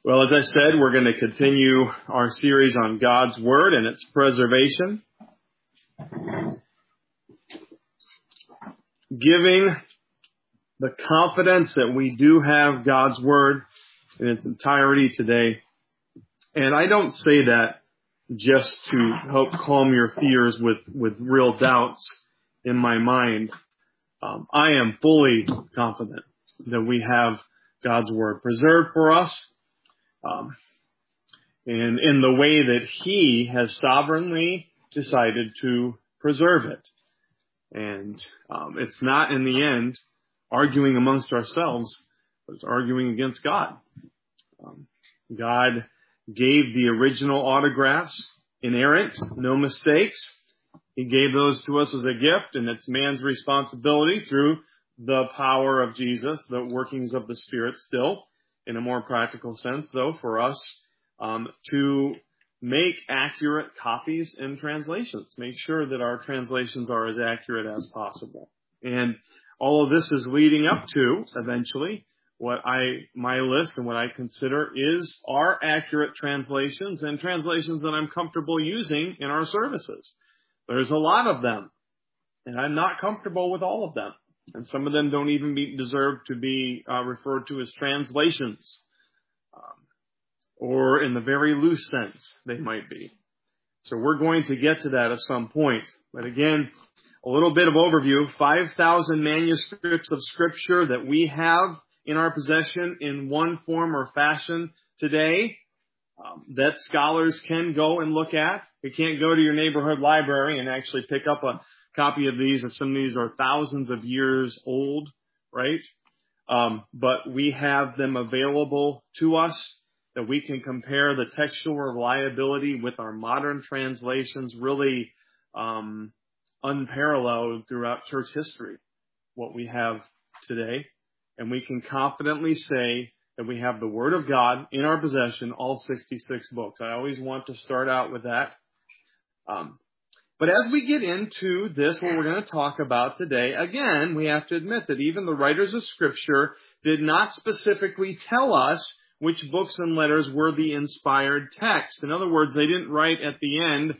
Well, as I said, we're going to continue our series on God's Word and its preservation, giving the confidence that we do have God's Word in its entirety today. And I don't say that just to help calm your fears with real doubts in my mind. I am fully confident that we have God's Word preserved for us. And in the way that He has sovereignly decided to preserve it. And it's not, in the end, arguing amongst ourselves, but it's arguing against God. God gave the original autographs inerrant, no mistakes. He gave those to us as a gift, and it's man's responsibility through the power of Jesus, the workings of the Spirit still, in a more practical sense, though, for us to make accurate copies and translations. Make sure that our translations are as accurate as possible. And all of this is leading up to, eventually, my list and what I consider are accurate translations and translations that I'm comfortable using in our services. There's a lot of them, and I'm not comfortable with all of them. And some of them don't even deserve to be referred to as translations. Or in the very loose sense, they might be. So we're going to get to that at some point. But again, a little bit of overview. 5,000 manuscripts of Scripture that we have in our possession in one form or fashion today that scholars can go and look at. You can't go to your neighborhood library and actually pick up a copy of these, and some of these are thousands of years old, right? But we have them available to us, that we can compare the textual reliability with our modern translations, really unparalleled throughout church history, what we have today. And we can confidently say that we have the Word of God in our possession, all 66 books. I always want to start out with that. But as we get into this, what we're going to talk about today, again, we have to admit that even the writers of Scripture did not specifically tell us which books and letters were the inspired text. In other words, they didn't write at the end,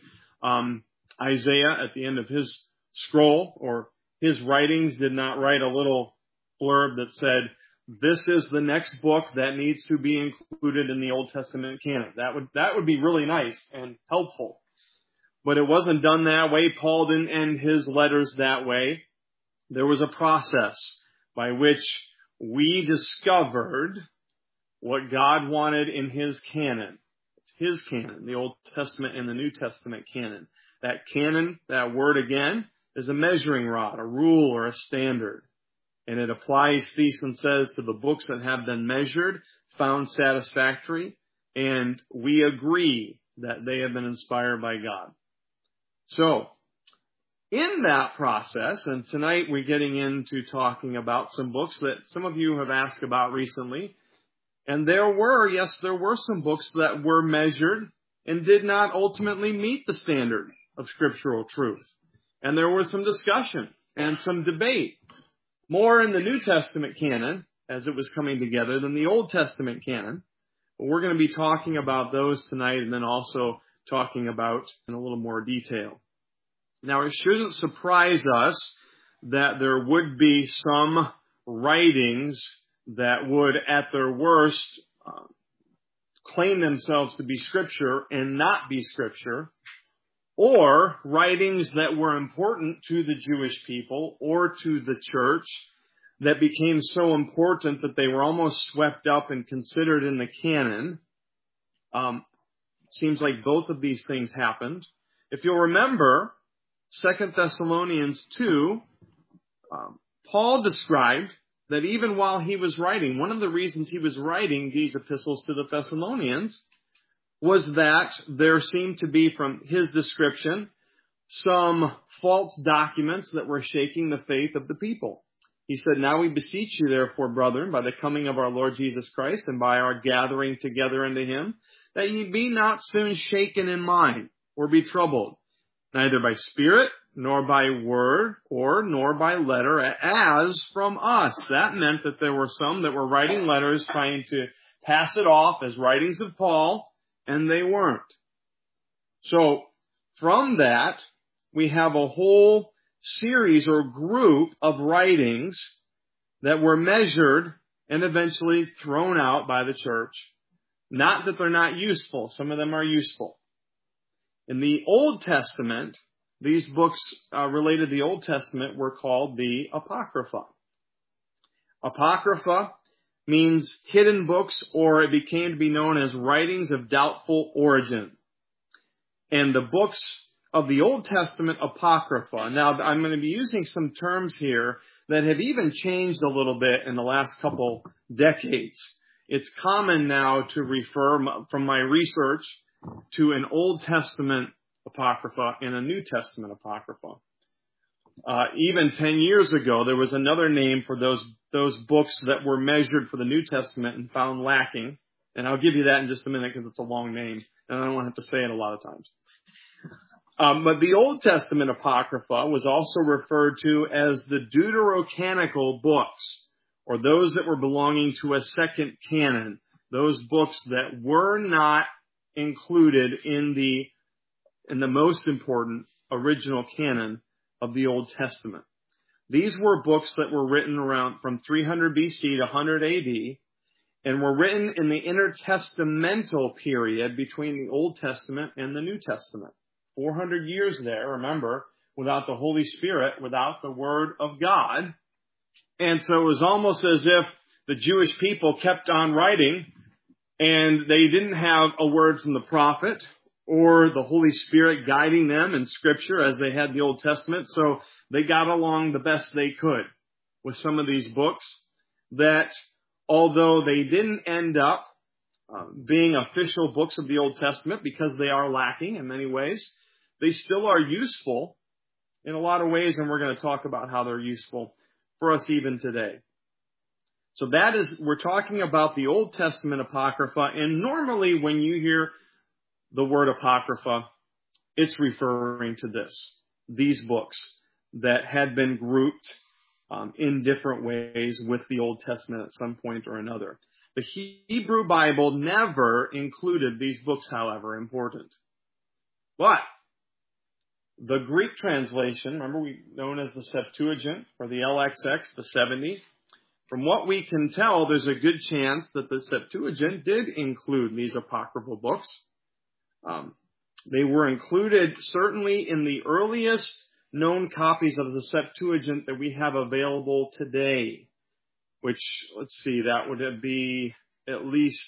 Isaiah at the end of his scroll, or his writings did not write a little blurb that said, this is the next book that needs to be included in the Old Testament canon. That would be really nice and helpful. But it wasn't done that way. Paul didn't end his letters that way. There was a process by which we discovered what God wanted in His canon. It's His canon, the Old Testament and the New Testament canon. That canon, that word again, is a measuring rod, a rule or a standard. And it applies, Thiessen says, to the books that have been measured, found satisfactory, and we agree that they have been inspired by God. So, in that process, and tonight we're getting into talking about some books that some of you have asked about recently, and there were some books that were measured and did not ultimately meet the standard of scriptural truth. And there was some discussion and some debate, more in the New Testament canon as it was coming together than the Old Testament canon. But we're going to be talking about those tonight, and then also talking about in a little more detail. Now, it shouldn't surprise us that there would be some writings that would, at their worst, claim themselves to be Scripture and not be Scripture, or writings that were important to the Jewish people or to the church that became so important that they were almost swept up and considered in the canon. Seems like both of these things happened. If you'll remember, 2 Thessalonians 2, Paul described that even while he was writing, one of the reasons he was writing these epistles to the Thessalonians was that there seemed to be, from his description, some false documents that were shaking the faith of the people. He said, now we beseech you, therefore, brethren, by the coming of our Lord Jesus Christ and by our gathering together unto Him, that ye be not soon shaken in mind or be troubled, neither by spirit, nor by word, nor by letter, as from us. That meant that there were some that were writing letters trying to pass it off as writings of Paul, and they weren't. So from that, we have a whole series or group of writings that were measured and eventually thrown out by the church. Not that they're not useful. Some of them are useful. In the Old Testament, these books related to the Old Testament were called the Apocrypha. Apocrypha means hidden books, or it became to be known as writings of doubtful origin. And the books of the Old Testament Apocrypha. Now, I'm going to be using some terms here that have even changed a little bit in the last couple decades. It's common now to refer, from my research, to an Old Testament Apocrypha and a New Testament Apocrypha. Even 10 years ago, there was another name for those books that were measured for the New Testament and found lacking. And I'll give you that in just a minute because it's a long name, and I don't want to have to say it a lot of times. But the Old Testament Apocrypha was also referred to as the Deuterocanonical books, or those that were belonging to a second canon, those books that were not included in the most important original canon of the Old Testament. These were books that were written around from 300 BC to 100 AD, and were written in the intertestamental period between the Old Testament and the New Testament. 400 years there, remember, without the Holy Spirit, without the Word of God. And so it was almost as if the Jewish people kept on writing, and they didn't have a word from the prophet or the Holy Spirit guiding them in Scripture as they had the Old Testament. So they got along the best they could with some of these books that, although they didn't end up being official books of the Old Testament because they are lacking in many ways, they still are useful in a lot of ways, and we're going to talk about how they're useful for us even today. So we're talking about the Old Testament Apocrypha, and normally when you hear the word Apocrypha, it's referring to these books that had been grouped in different ways with the Old Testament at some point or another. The Hebrew Bible never included these books, however, important. But the Greek translation, remember known as the Septuagint or the LXX, the 70, from what we can tell, there's a good chance that the Septuagint did include these apocryphal books. They were included certainly in the earliest known copies of the Septuagint that we have available today, which, let's see, that would be at least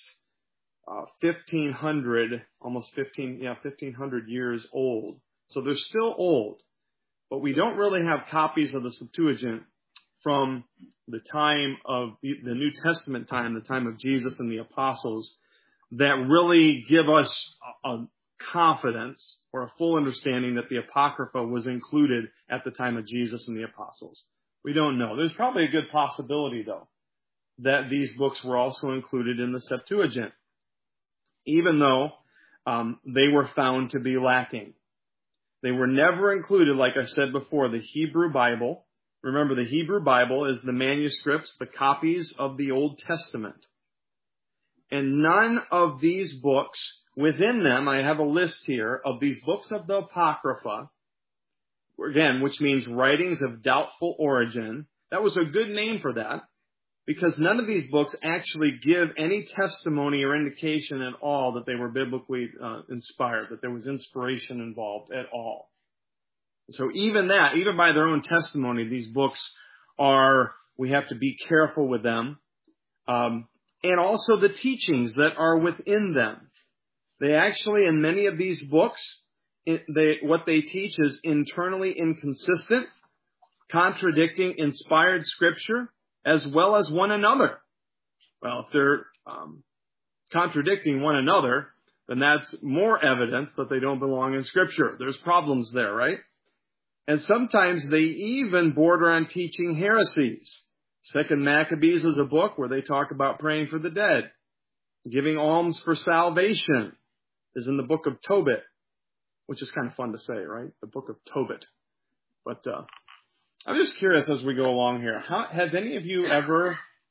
1,500, almost 1,500 years old. So they're still old, but we don't really have copies of the Septuagint from the time of the New Testament time, the time of Jesus and the apostles, that really give us a confidence or a full understanding that the Apocrypha was included at the time of Jesus and the apostles. We don't know. There's probably a good possibility, though, that these books were also included in the Septuagint, even though they were found to be lacking. They were never included, like I said before, the Hebrew Bible. Remember, the Hebrew Bible is the manuscripts, the copies of the Old Testament. And none of these books, within them, I have a list here of these books of the Apocrypha, again, which means writings of doubtful origin. That was a good name for that, because none of these books actually give any testimony or indication at all that they were biblically inspired, that there was inspiration involved at all. So even by their own testimony, these books we have to be careful with them. And also the teachings that are within them. They actually, in many of these books, what they teach is internally inconsistent, contradicting inspired Scripture, as well as one another. Well, if they're contradicting one another, then that's more evidence that they don't belong in Scripture. There's problems there, right? And sometimes they even border on teaching heresies. Second Maccabees is a book where they talk about praying for the dead. Giving alms for salvation is in the book of Tobit, which is kind of fun to say, right? The book of Tobit. But I'm just curious as we go along here. Has any of you ever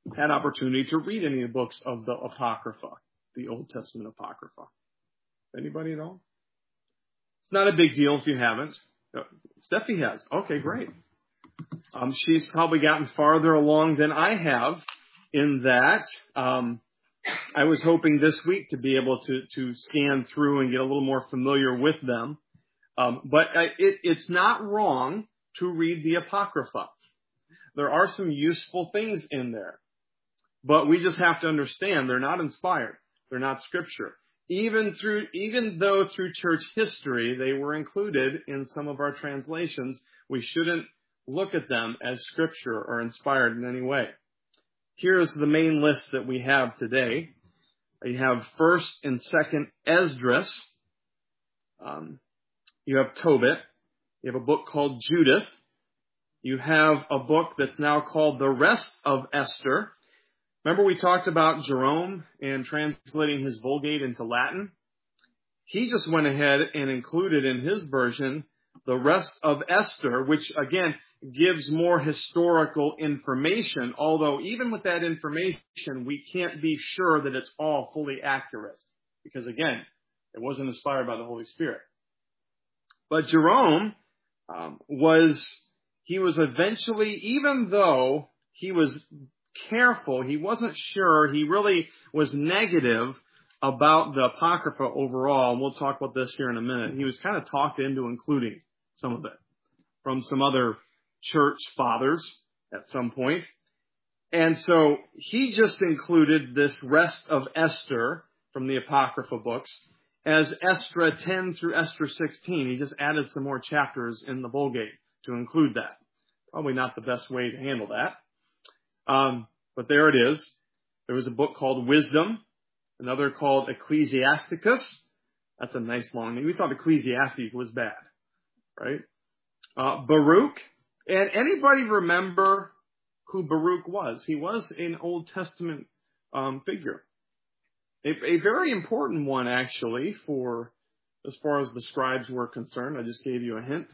had opportunity to read any of the books of the Apocrypha, the Old Testament Apocrypha. Anybody at all? It's not a big deal if you haven't. Steffi has. Okay, great. She's probably gotten farther along than I have in that. I was hoping this week to be able to scan through and get a little more familiar with them. But it's not wrong to read the Apocrypha. There are some useful things in there. But we just have to understand they're not inspired. They're not Scripture. Even though through church history they were included in some of our translations, we shouldn't look at them as Scripture or inspired in any way. Here's the main list that we have today. You have 1st and 2nd Esdras. You have Tobit. You have a book called Judith. You have a book that's now called The Rest of Esther. Remember we talked about Jerome and translating his Vulgate into Latin? He just went ahead and included in his version The Rest of Esther, which again gives more historical information, although even with that information, we can't be sure that it's all fully accurate. Because again, it wasn't inspired by the Holy Spirit. But Jerome was eventually, even though he was careful, he wasn't sure, he really was negative about the Apocrypha overall, and we'll talk about this here in a minute. He was kind of talked into including some of it from some other church fathers at some point. And so he just included this Rest of Esther from the Apocrypha books as Estra 10 through Estra 16. He just added some more chapters in the Vulgate to include that. Probably not the best way to handle that. But there it is. There was a book called Wisdom, another called Ecclesiasticus. That's a nice long name. We thought Ecclesiastes was bad, right? Baruch. And anybody remember who Baruch was? He was an Old Testament figure. A very important one, actually, for as far as the scribes were concerned. I just gave you a hint.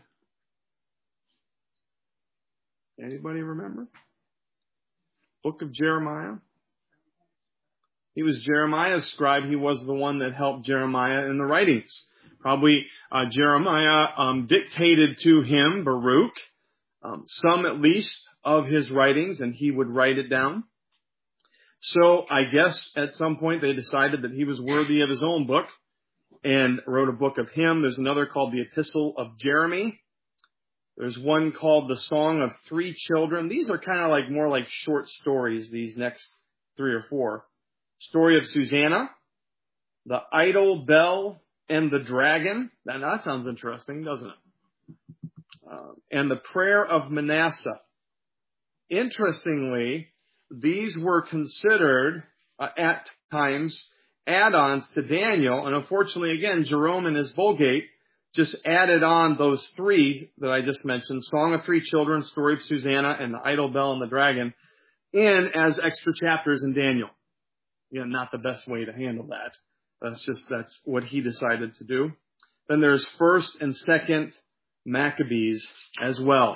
Anybody remember? Book of Jeremiah. He was Jeremiah's scribe. He was the one that helped Jeremiah in the writings. Probably Jeremiah dictated to him, Baruch, some at least of his writings, and he would write it down. So I guess at some point they decided that he was worthy of his own book and wrote a book of him. There's another called the Epistle of Jeremy. There's one called the Song of Three Children. These are kind of like more like short stories, these next 3 or 4. Story of Susanna, the Idol, Bell, and the Dragon. Now that sounds interesting, doesn't it? And the Prayer of Manasseh. Interestingly, these were considered at times add-ons to Daniel, and unfortunately, again, Jerome in his Vulgate just added on those 3 that I just mentioned, Song of Three Children, Story of Susanna, and the Idol, Bell, and the Dragon, in as extra chapters in Daniel. Again, not the best way to handle that. That's what he decided to do. Then there's 1st and 2nd Maccabees as well.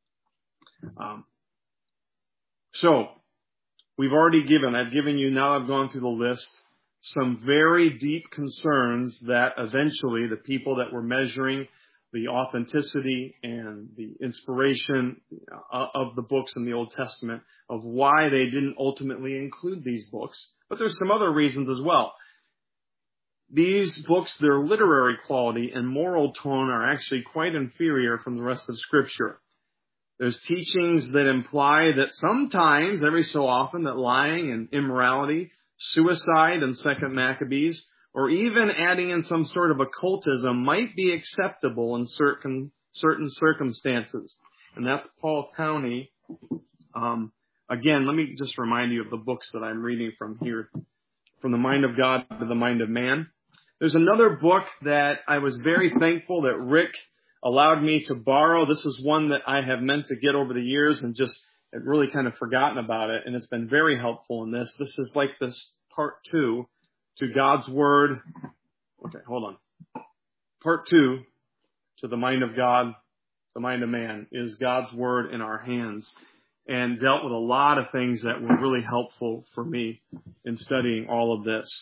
So, I've given you, now I've gone through the list, some very deep concerns that eventually the people that were measuring the authenticity and the inspiration of the books in the Old Testament, of why they didn't ultimately include these books. But there's some other reasons as well. These books, their literary quality and moral tone are actually quite inferior from the rest of Scripture. There's teachings that imply that sometimes, every so often, that lying and immorality, suicide in 2nd Maccabees, or even adding in some sort of occultism might be acceptable in certain circumstances. And that's Paul Towney. Again, let me just remind you of the books that I'm reading from here, From the Mind of God to the Mind of Man. There's another book that I was very thankful that Rick allowed me to borrow. This is one that I have meant to get over the years and just had really kind of forgotten about it, and it's been very helpful in this. This is like this part 2 to God's Word. Okay, hold on. Part 2 to the Mind of God, the Mind of Man, is God's Word in our hands. and dealt with a lot of things that were really helpful for me in studying all of this.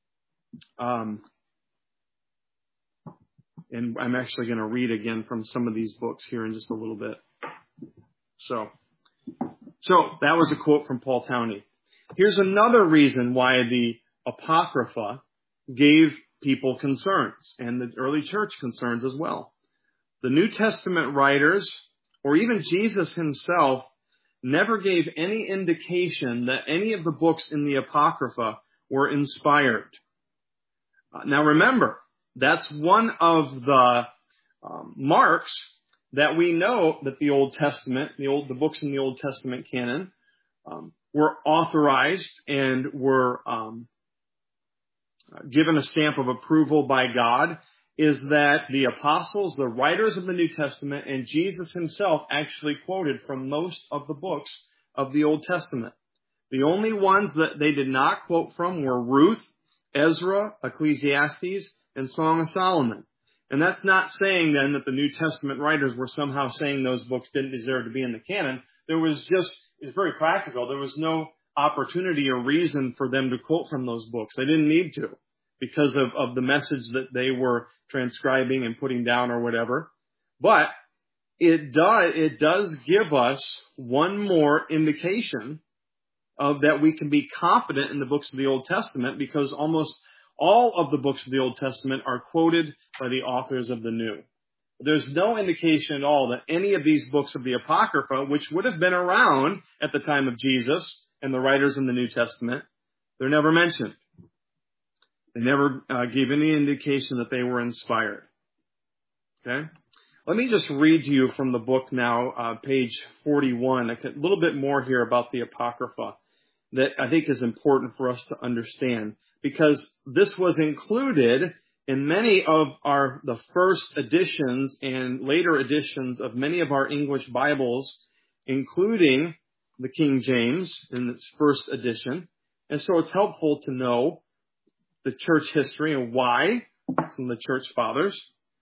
And I'm actually going to read again from some of these books here in just a little bit. So that was a quote from Paul Towney. Here's another reason why the Apocrypha gave people concerns, and the early church concerns as well. The New Testament writers, or even Jesus himself, never gave any indication that any of the books in the Apocrypha were inspired. Now remember, that's one of the marks that we know that the Old Testament, the books in the Old Testament canon, were authorized and were given a stamp of approval by God, is that the apostles, the writers of the New Testament, and Jesus himself actually quoted from most of the books of the Old Testament. The only ones that they did not quote from were Ruth, Ezra, Ecclesiastes, and Song of Solomon. And that's not saying then that the New Testament writers were somehow saying those books didn't deserve to be in the canon. It's very practical. There was no opportunity or reason for them to quote from those books. They didn't need to because of the message that they were transcribing and putting down or whatever. But it does give us one more indication of that we can be confident in the books of the Old Testament, because almost all of the books of the Old Testament are quoted by the authors of the New. There's no indication at all that any of these books of the Apocrypha, which would have been around at the time of Jesus and the writers in the New Testament, they're never mentioned. They never gave any indication that they were inspired. Okay? Let me just read to you from the book now, page 41, a little bit more here about the Apocrypha that I think is important for us to understand, because this was included in many of the first editions and later editions of many of our English Bibles, including the King James in its first edition. And so it's helpful to know the church history and why some of the church fathers.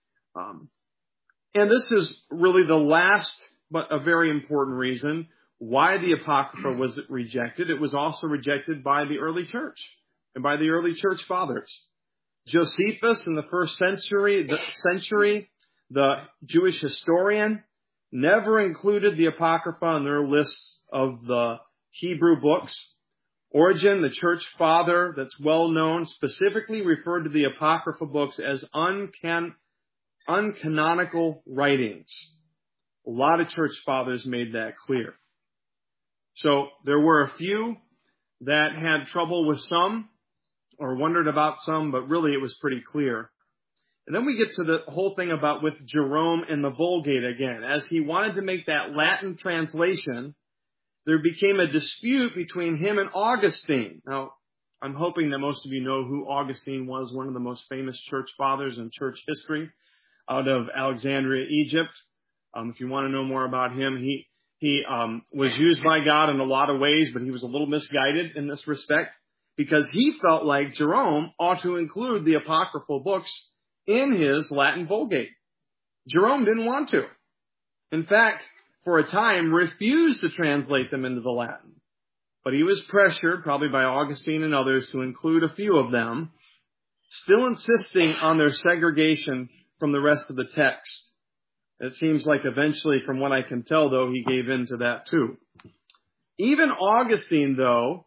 And this is really the last, but a very important reason why the Apocrypha was rejected. It was also rejected by the early church and by the early church fathers. Josephus in the first century, the Jewish historian, never included the Apocrypha in their lists of the Hebrew books. Origen, the church father that's well known, specifically referred to the Apocrypha books as uncanonical writings. A lot of church fathers made that clear. So there were a few that had trouble with some or wondered about some, but really it was pretty clear. And then we get to the whole thing about with Jerome and the Vulgate again. As he wanted to make that Latin translation, there became a dispute between him and Augustine. Now, I'm hoping that most of you know who Augustine was, one of the most famous church fathers in church history out of Alexandria, Egypt. If you want to know more about him, he was used by God in a lot of ways, but he was a little misguided in this respect, because he felt like Jerome ought to include the apocryphal books in his Latin Vulgate. Jerome didn't want to. In fact, for a time, refused to translate them into the Latin. But he was pressured, probably by Augustine and others, to include a few of them, still insisting on their segregation from the rest of the text. It seems like eventually, from what I can tell, though, he gave in to that too. Even Augustine, though,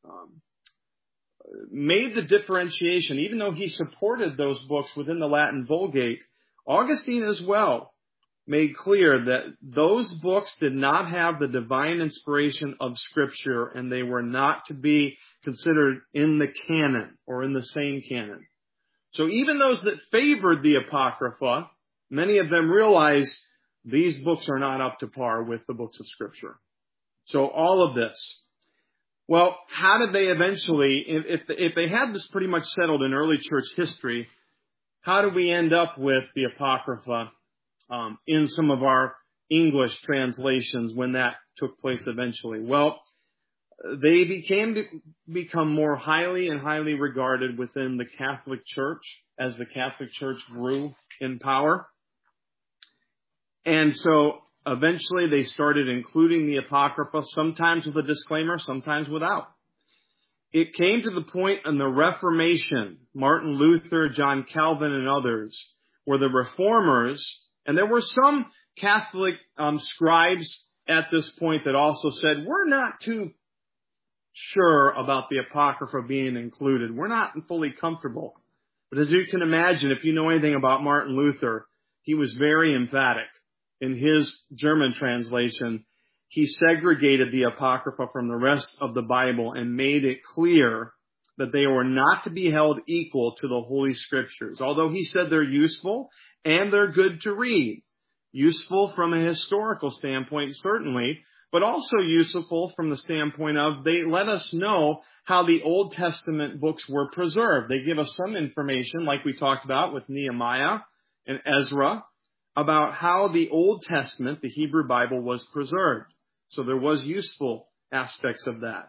made the differentiation. Even though he supported those books within the Latin Vulgate, Augustine as well made clear that those books did not have the divine inspiration of Scripture, and they were not to be considered in the canon or in the same canon. So even those that favored the Apocrypha, many of them realized these books are not up to par with the books of Scripture. So all of this. Well, how did they eventually, if they had this pretty much settled in early church history, how did we end up with the Apocrypha in some of our English translations when that took place eventually? Well, they become more highly and highly regarded within the Catholic Church as the Catholic Church grew in power. And so eventually they started including the Apocrypha, sometimes with a disclaimer, sometimes without. It came to the point in the Reformation, Martin Luther, John Calvin, and others, where the reformers, and there were some Catholic scribes at this point that also said, we're not too sure about the Apocrypha being included. We're not fully comfortable. But as you can imagine, if you know anything about Martin Luther, he was very emphatic. In his German translation, he segregated the Apocrypha from the rest of the Bible and made it clear that they were not to be held equal to the Holy Scriptures. Although he said they're useful and they're good to read. Useful from a historical standpoint, certainly, but also useful from the standpoint of they let us know how the Old Testament books were preserved. They give us some information, like we talked about with Nehemiah and Ezra, about how the Old Testament, the Hebrew Bible, was preserved. So there was useful aspects of that.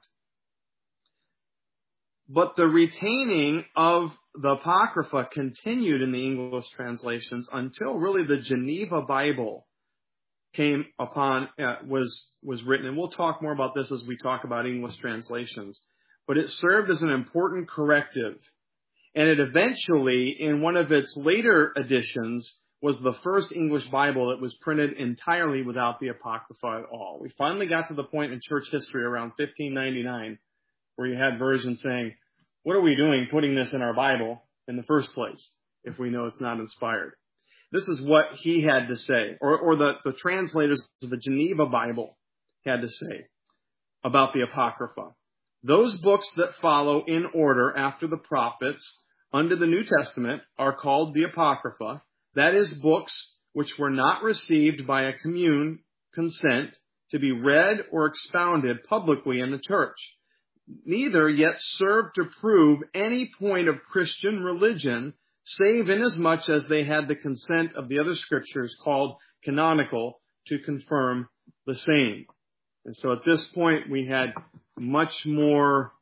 But the retaining of the Apocrypha continued in the English translations until really the Geneva Bible came upon, was written. And we'll talk more about this as we talk about English translations. But it served as an important corrective. And it eventually, in one of its later editions, was the first English Bible that was printed entirely without the Apocrypha at all. We finally got to the point in church history around 1599 where you had versions saying, what are we doing putting this in our Bible in the first place if we know it's not inspired? This is what he had to say, or the translators of the Geneva Bible had to say about the Apocrypha. Those books that follow in order after the prophets under the New Testament are called the Apocrypha. That is, books which were not received by a commune consent to be read or expounded publicly in the church. Neither yet serve to prove any point of Christian religion, save inasmuch as they had the consent of the other scriptures called canonical to confirm the same. And so at this point we had much more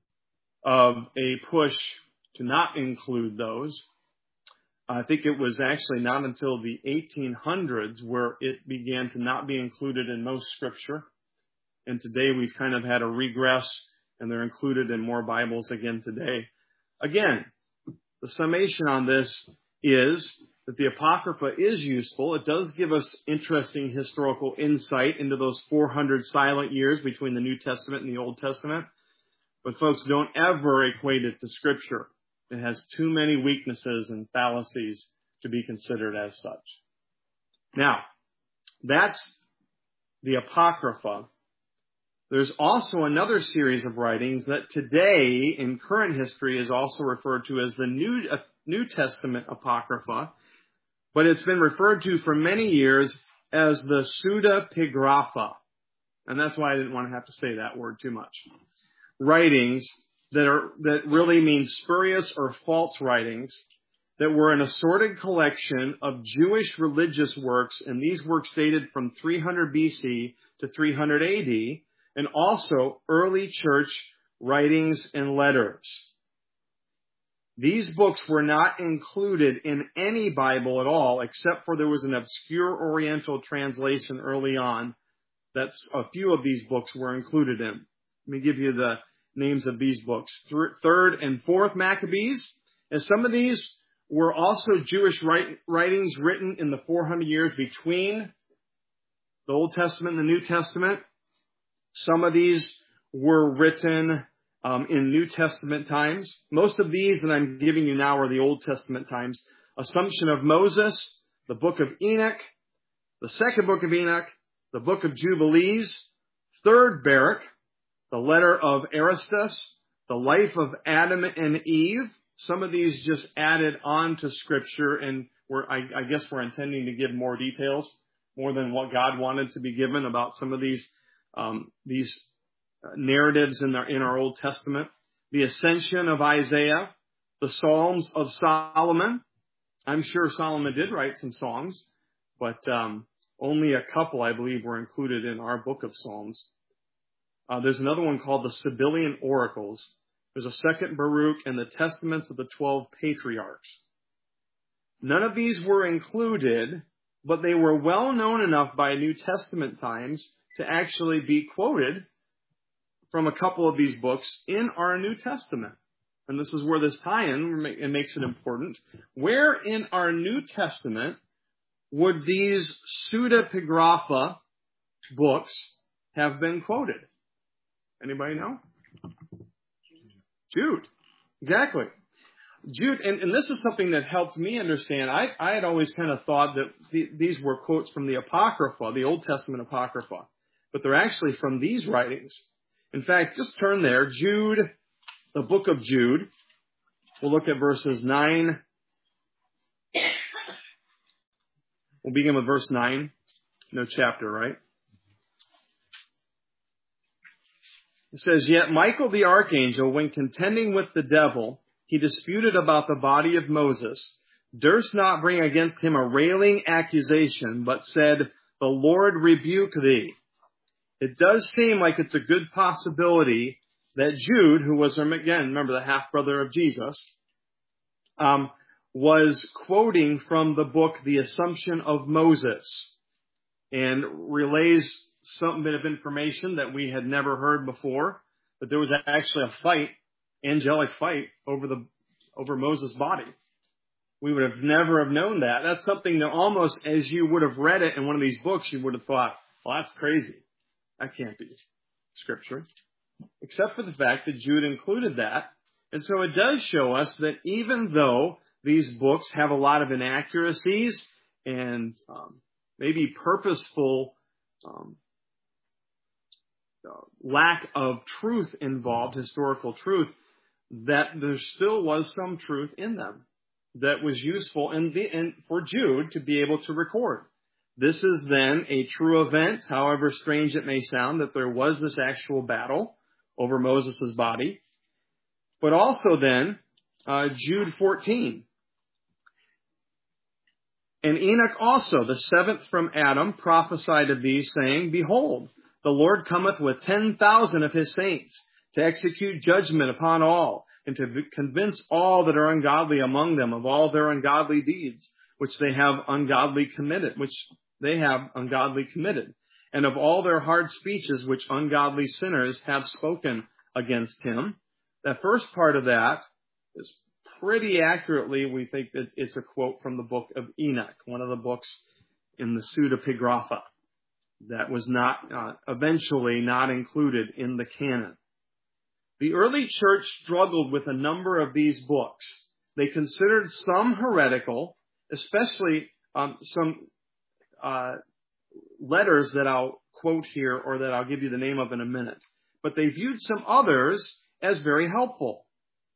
of a push to not include those. I think it was actually not until the 1800s where it began to not be included in most scripture. And today we've kind of had a regress, and they're included in more Bibles again today. Again, the summation on this is that the Apocrypha is useful. It does give us interesting historical insight into those 400 silent years between the New Testament and the Old Testament. But folks, don't ever equate it to Scripture. It has too many weaknesses and fallacies to be considered as such. Now, that's the Apocrypha. There's also another series of writings that today in current history is also referred to as the New Testament Apocrypha, but it's been referred to for many years as the Pseudepigrapha. And that's why I didn't want to have to say that word too much. Writings that really mean spurious or false writings that were an assorted collection of Jewish religious works, and these works dated from 300 BC to 300 AD, and also early church writings and letters. These books were not included in any Bible at all, except for there was an obscure Oriental translation early on that a few of these books were included in. Let me give you the names of these books. Third and Fourth Maccabees. And some of these were also Jewish writings written in the 400 years between the Old Testament and the New Testament. Some of these were written in New Testament times. Most of these that I'm giving you now are the Old Testament times. Assumption of Moses, the book of Enoch, the second book of Enoch, the book of Jubilees, third Baruch, the letter of Aristus, the life of Adam and Eve. Some of these just added on to Scripture, and I guess we're intending to give more details, more than what God wanted to be given about some of these narratives in our Old Testament. The Ascension of Isaiah, the Psalms of Solomon. I'm sure Solomon did write some songs, but only a couple, I believe, were included in our book of Psalms. There's another one called the Sibylline Oracles. There's a second Baruch and the Testaments of the 12 Patriarchs. None of these were included but they were well known enough by New Testament times to actually be quoted from a couple of these books in our New Testament. And this is where this tie-in it makes it important. Where in our New Testament would these pseudepigrapha books have been quoted? Anybody know? Jude. Exactly. Jude, and this is something that helped me understand. I had always kind of thought that these were quotes from the Apocrypha, the Old Testament Apocrypha, but they're actually from these writings. In fact, just turn there, Jude, the book of Jude. We'll look at verses 9. We'll begin with verse 9. No chapter, right? It says, "Yet Michael the archangel, when contending with the devil, he disputed about the body of Moses, durst not bring against him a railing accusation, but said, The Lord rebuke thee." It does seem like it's a good possibility that Jude, who was, again, remember the half-brother of Jesus, was quoting from the book The Assumption of Moses, and relays some bit of information that we had never heard before, that there was actually a fight, angelic fight, over Moses' body. We would have never have known that. That's something that almost, as you would have read it in one of these books, you would have thought, well, that's crazy. That can't be Scripture. Except for the fact that Jude included that. And so it does show us that even though these books have a lot of inaccuracies and maybe purposeful lack of truth involved, historical truth, that there still was some truth in them that was useful and for Jude to be able to record. This is then a true event, however strange it may sound, that there was this actual battle over Moses' body. But also then, Jude 14. "And Enoch also, the seventh from Adam, prophesied of these, saying, Behold, the Lord cometh with 10,000 of his saints, to execute judgment upon all, and to convince all that are ungodly among them of all their ungodly deeds, which they have ungodly committed, and of all their hard speeches which ungodly sinners have spoken against him." That first part of that is pretty accurately, we think that it's a quote from the book of Enoch, one of the books in the pseudepigrapha that was not eventually not included in the canon. The early church struggled with a number of these books. They considered some heretical, especially some letters that I'll quote here or that I'll give you the name of in a minute. But they viewed some others as very helpful.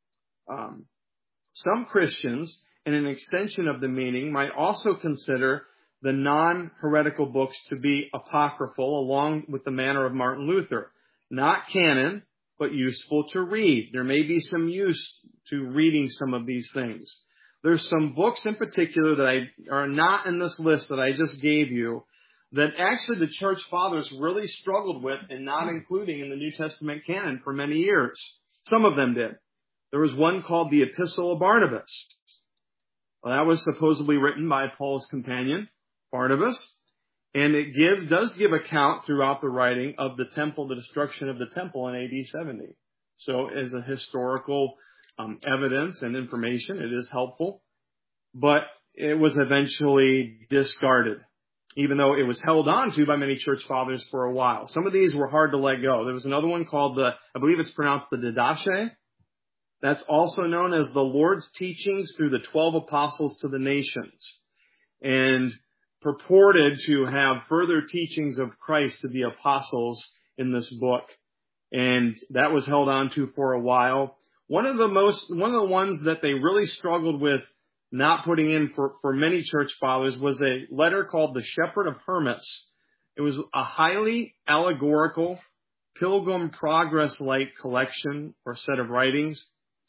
Some Christians, in an extension of the meaning, might also consider the non-heretical books to be apocryphal, along with the manner of Martin Luther. Not canon, but useful to read. There may be some use to reading some of these things. There's some books in particular that are not in this list that I just gave you that actually the church fathers really struggled with and not including in the New Testament canon for many years. Some of them did. There was one called the Epistle of Barnabas. Well, that was supposedly written by Paul's companion, Barnabas, and it does give account throughout the writing of the temple, the destruction of the temple in AD 70. So as a historical evidence and information, it is helpful, but it was eventually discarded, even though it was held on to by many church fathers for a while. Some of these were hard to let go. There was another one called I believe it's pronounced the Didache. That's also known as the Lord's teachings through the 12 apostles to the nations, and purported to have further teachings of Christ to the apostles in this book. And that was held on to for a while. One of the ones that they really struggled with not putting in for many church fathers was a letter called the Shepherd of Hermas. It was a highly allegorical, Pilgrim Progress-like collection or set of writings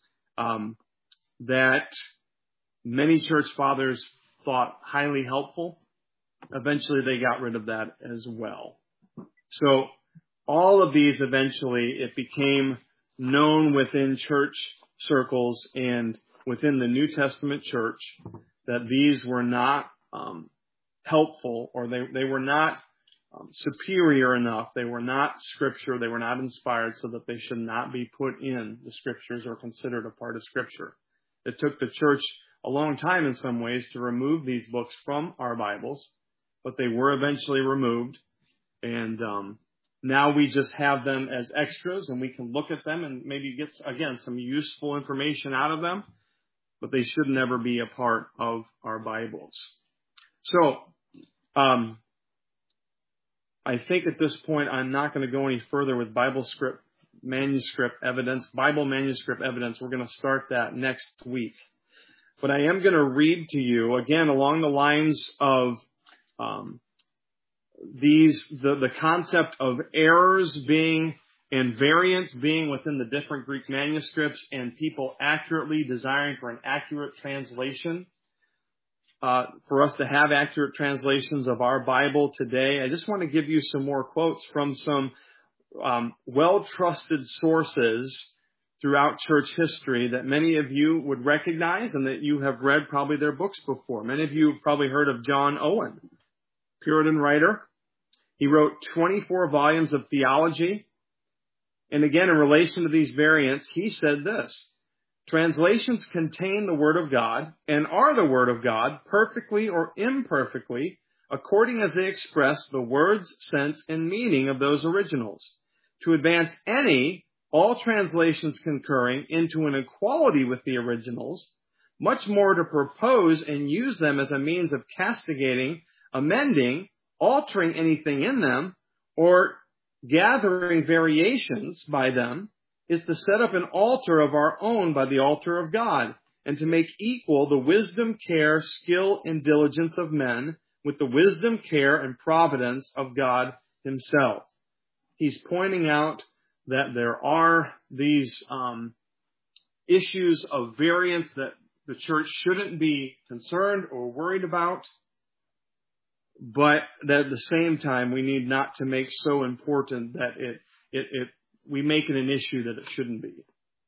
that many church fathers thought highly helpful. Eventually they got rid of that as well. So all of these eventually, it became known within church circles and within the New Testament church that these were not helpful, or they were not superior enough. They were not Scripture. They were not inspired, so that they should not be put in the Scriptures or considered a part of Scripture. It took the church a long time in some ways to remove these books from our Bibles, but they were eventually removed. And now we just have them as extras, and we can look at them and maybe get, again, some useful information out of them, but they should never be a part of our Bibles. So, I think at this point I'm not going to go any further with Bible manuscript evidence. We're going to start that next week. But I am going to read to you, again, along the lines of the concept of errors being and variance being within the different Greek manuscripts, and people accurately desiring for an accurate translation. For us to have accurate translations of our Bible today, I just want to give you some more quotes from some well-trusted sources throughout church history that many of you would recognize and that you have read probably their books before. Many of you have probably heard of John Owen, Puritan writer. He wrote 24 volumes of theology. And again, in relation to these variants, he said this: translations contain the Word of God and are the Word of God perfectly or imperfectly, according as they express the words, sense, and meaning of those originals. To advance all translations concurring into an equality with the originals, much more to propose and use them as a means of castigating, amending, altering anything in them, or gathering variations by them, is to set up an altar of our own by the altar of God, and to make equal the wisdom, care, skill, and diligence of men with the wisdom, care, and providence of God Himself. He's pointing out that there are these issues of variance that the church shouldn't be concerned or worried about, but that at the same time we need not to make so important that we make it an issue that it shouldn't be.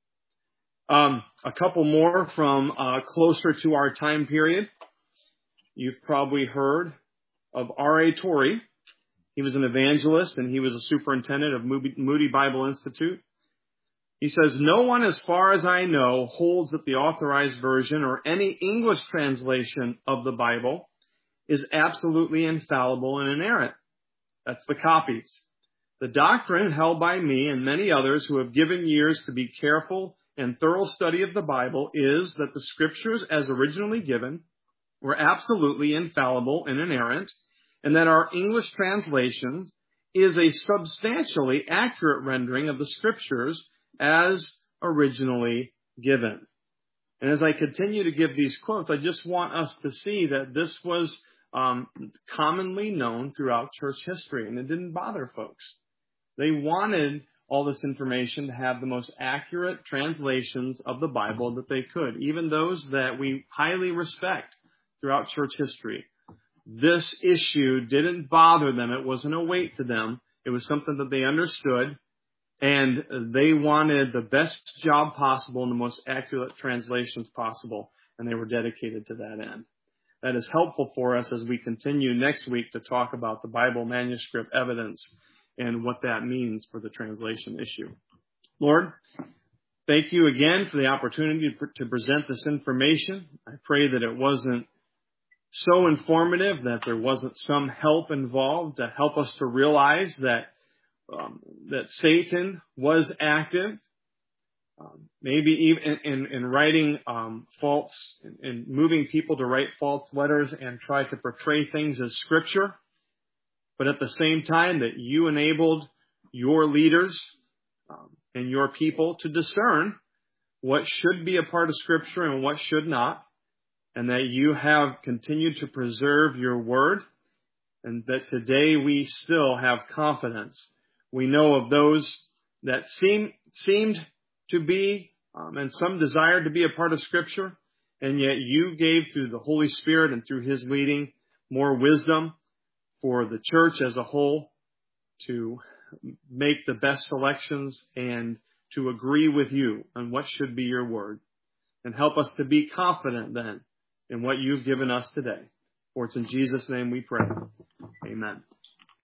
A couple more from closer to our time period. You've probably heard of R.A. Torrey. He was an evangelist, and he was a superintendent of Moody Bible Institute. He says, "No one, as far as I know, holds that the Authorized Version or any English translation of the Bible is absolutely infallible and inerrant." That's the copies. "The doctrine held by me and many others who have given years to be careful and thorough study of the Bible is that the Scriptures as originally given were absolutely infallible and inerrant, and that our English translation is a substantially accurate rendering of the Scriptures as originally given." And as I continue to give these quotes, I just want us to see that this was commonly known throughout church history, and it didn't bother folks. They wanted all this information to have the most accurate translations of the Bible that they could, even those that we highly respect throughout church history. This issue didn't bother them. It wasn't a weight to them. It was something that they understood, and they wanted the best job possible and the most accurate translations possible, and they were dedicated to that end. That is helpful for us as we continue next week to talk about the Bible manuscript evidence and what that means for the translation issue. Lord, thank you again for the opportunity to present this information. I pray that it wasn't so informative, that there wasn't some help involved to help us to realize that Satan was active, maybe even in writing false, and moving people to write false letters and try to portray things as Scripture. But at the same time that you enabled your leaders and your people to discern what should be a part of Scripture and what should not, and that you have continued to preserve your word, and that today we still have confidence. We know of those that seemed to be, and some desired to be a part of Scripture, and yet you gave through the Holy Spirit and through His leading more wisdom for the church as a whole to make the best selections and to agree with you on what should be your word. And help us to be confident then in what you've given us today. For it's in Jesus' name we pray. Amen.